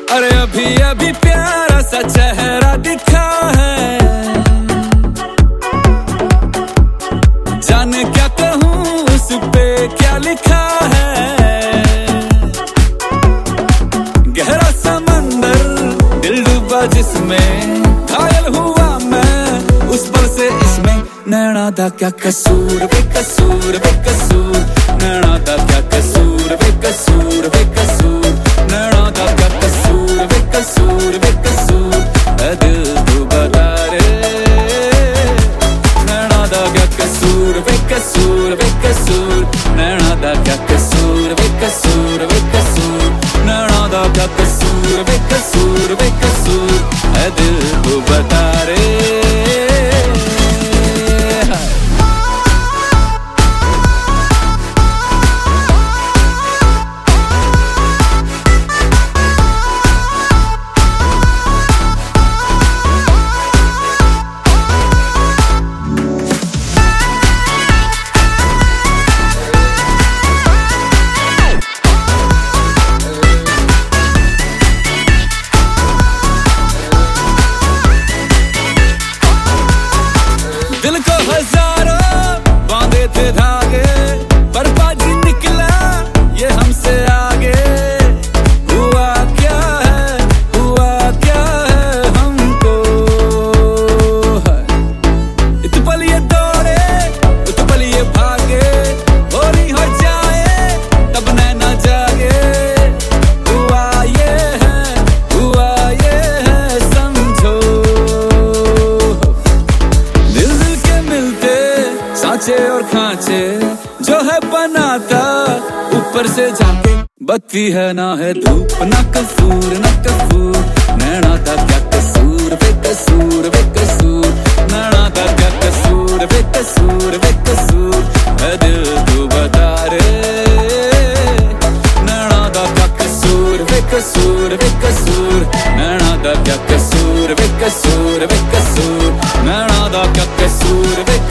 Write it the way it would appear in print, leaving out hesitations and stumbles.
अरे अभी अभी प्यारा सा चेहरा दिखा है, जाने क्या कहूँ उस पे क्या लिखा है। गहरा समंदर दिल डूबा जिसमें, घायल हुआ मैं उस पल से इसमें। नैना दा क्या कसूर बेकसूर बेकसूर, नैना दा क्या कसूर बेकसूर बेकसूर, नैना दा क्या कसूर बेकसूर बेकसूर, ऐ दिल तू बता रे। नैना दा क्या कसूर बेकसूर बेकसूर, नैना दा क्या कसूर बेकसूर बेकसूर, नैना दा क्या कसूर बेकसूर बेकसूर, ऐ दिल तू बता रे। दिल को हजारों बांधे थे धागे, पर बाजी निकला ये हमसे आगे। हुआ क्या है हमको, इत पल ये दौड़े इत पल ये भागे, होली हो जाए तब नैना जागे। हुआ ये है समझो, सांचे और खांचे जो है बनाता ऊपर से जाके। बत्ती है ना है धूप ना कसूर ना कसूर, नैना दा क्या कसूर बेकसूर बेकसूर, नैना दा क्या कसूर बेकसूर बेकसूर, है दिल तू बता रे। नैना दा क्या कसूर बेकसूर बेकसूर, नैना दा क्या कसूर बेकसूर बेकसूर, नैना दा क्या कसूर बेकसूर